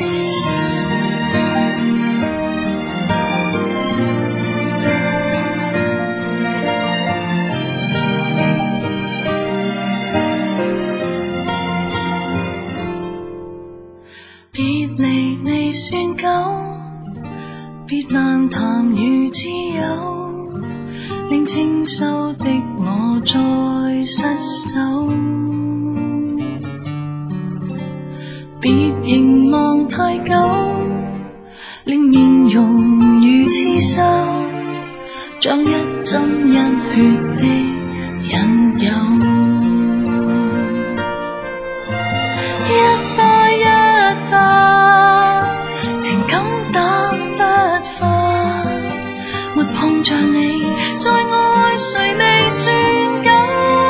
別離未算久，別漫談如摯友，令清秀的我再失手。別凝望太久，令面容如刺繡，像一針一血的引誘。一打一打，情感打不發，沒碰着你，再愛誰未算緊，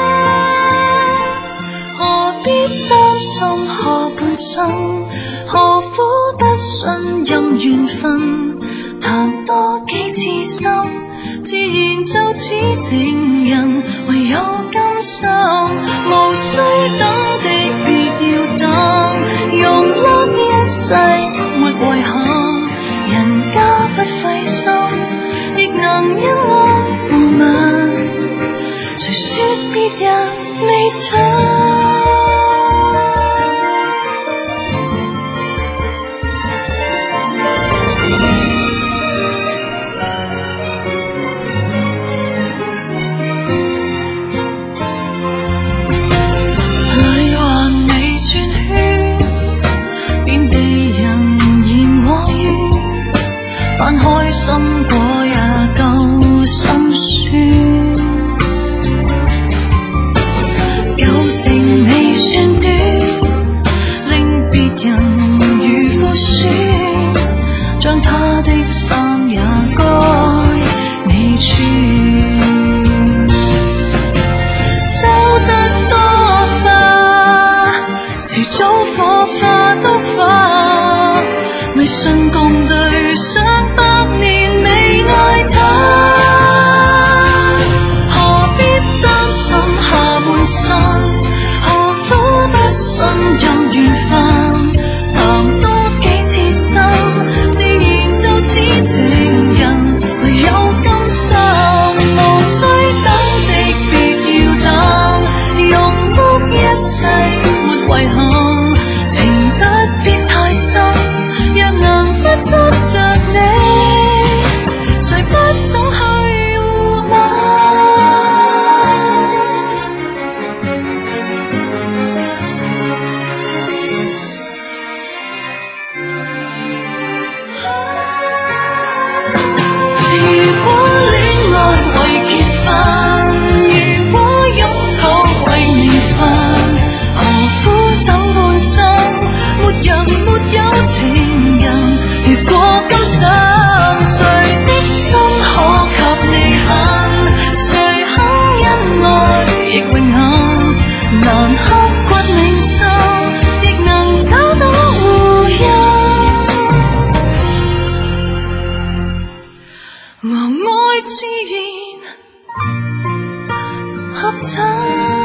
何必擔心下半生，何苦不信任緣分，談多幾次心，自然就似情人，唯有甘心，無需等的別要等，用甩一世沒遺憾，人家不費心，亦能因愛互吻，誰說別人未蠢。但開心過也夠心酸，舊情未算短，令別人如負損，將他的衫也該你穿，收得多花，遲早火花都化，未信共對上百年未愛他，何必擔心下半生，何苦不信任緣分，談多幾次心，自然就似情人，唯有甘心，無需等的別要等，用哭一世沒遺憾，情不必太深，若能不執着你，誰不懂去互吻。如果戀愛為結婚，如果擁抱為名分，何苦等半生，沒人沒有情人，如果今生誰的心可及你恨，誰肯因愛亦榮幸，難刻骨銘心，亦能找到互因，我愛自然合襯。